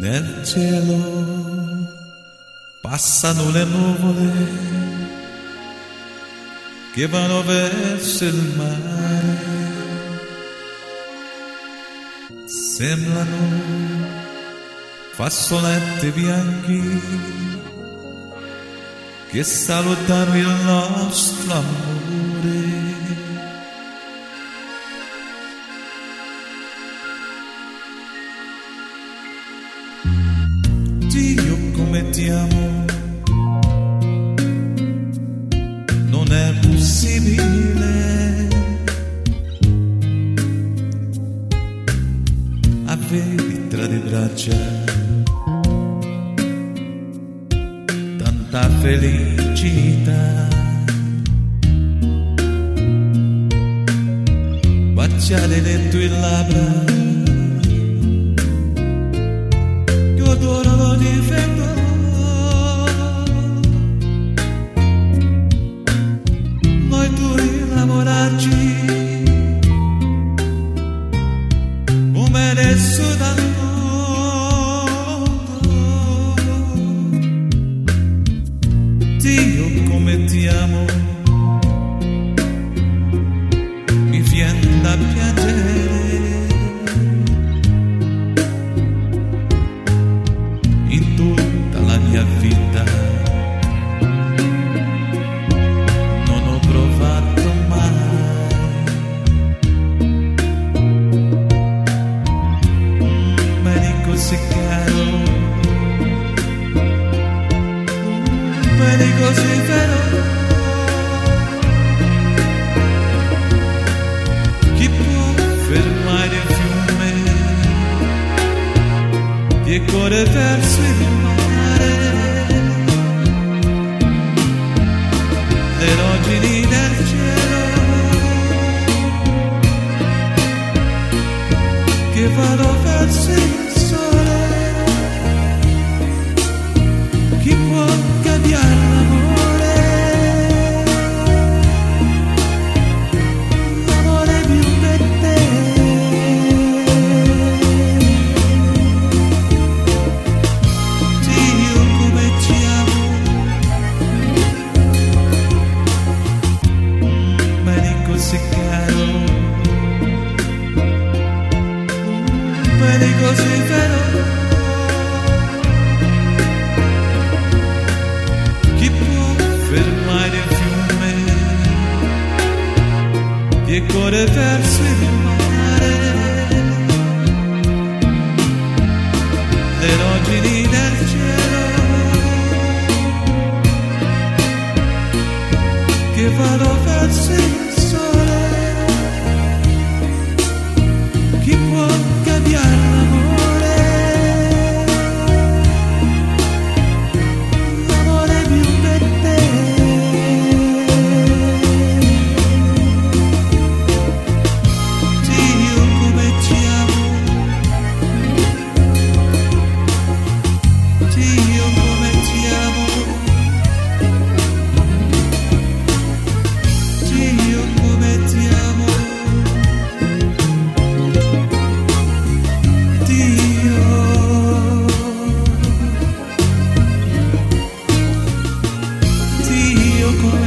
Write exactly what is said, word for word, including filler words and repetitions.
Nel cielo passano le nuvole che vanno verso il mare, sembrano fazzoletti bianchi che salutano il nostro amore. Dio, come ti amo, non è possibile. Avevi tra le braccia tanta felicità, baciare le tue labbra, odore lo difendo. Noi due innamorati, un meresso dal mondo. Dio, come ti amo, mi viene da piangere. Mia vita non ho provato mai un bene così caro, un bene così vero. Chi può fermare il fiume che corre verso il mare? Le rogini del cielo che vanno verso il sole. Chi può cambiare l'amore? L'amore più per te. Dio, come ti amo, così caro, un bene così vero. Chi può fermare il fiume che corre verso il mare? Le rogini del cielo che vanno verso il sole. Chi può cambiare l'amore? L'amore più per te. Dio, come ti amo, Dio, come ti amo. Dio, come ti amo, Dio, Dio, come